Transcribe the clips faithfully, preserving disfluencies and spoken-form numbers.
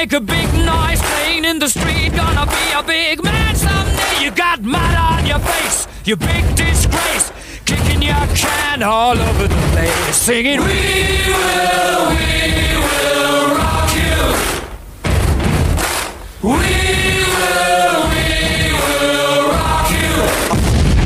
make a big noise playing in the street. Gonna be a big man someday. You got mud on your face, you big disgrace. Kicking your can all over the place, singing, we will, we will rock you. We will, we will rock you.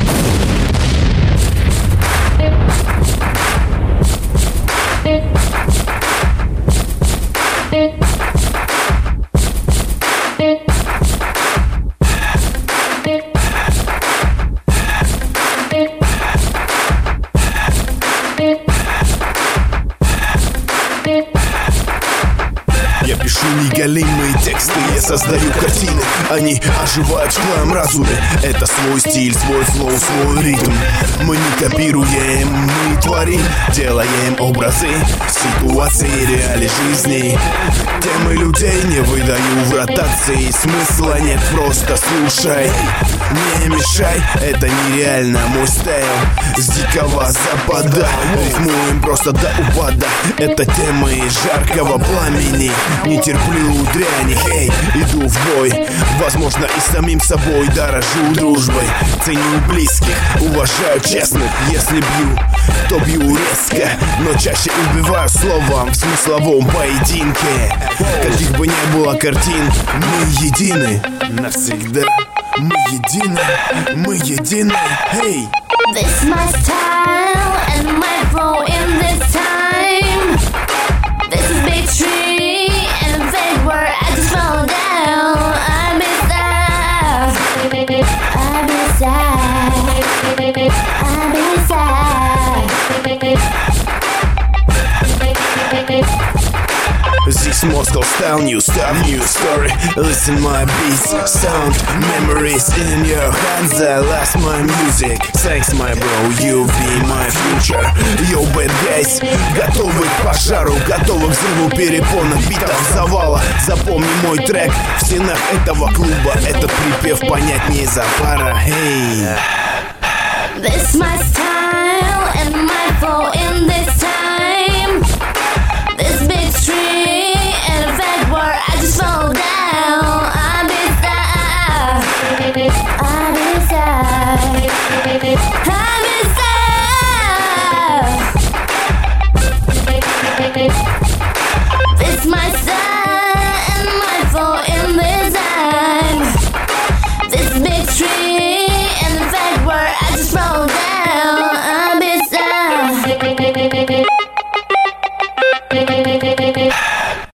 Я пишу неголимые тексты, я создаю картины. Они оживают в твоем разуме. Это свой стиль, свой флоу, свой ритм. Мы не копируем, мы творим. Делаем образы, ситуации, реалии жизни. Темы людей не выдаю в ротации. Смысла нет, просто слушай. Не мешай, это нереально мой стайл. С дикого запада рифмуем просто до упада. Это темы жаркого пламени. Не терплю дряни, эй, иду в бой. Возможно, и самим собой дорожу дружбой. Ценю близких, уважаю честных. Если бью, то бью резко, но чаще убиваю словом в смысловом поединке. Каких бы ни было картин, мы едины навсегда. Мы едины, мы едины, эй. This my style and my flow in this time. This is big tree and fake word. I just fall down. I'm inside. I'm inside. I'm inside. This Moscow style, new stuff, new story. Listen my beats, sound, memories in your hands. I last my music. Thanks, my bro, you be my future. Yo, bad guys, готовы к пожару, готовы к взрыву перепонок, битов, завала. Запомни мой трек в стенах этого клуба. Этот припев понять не запара. Hey. This my style and my flow in this time.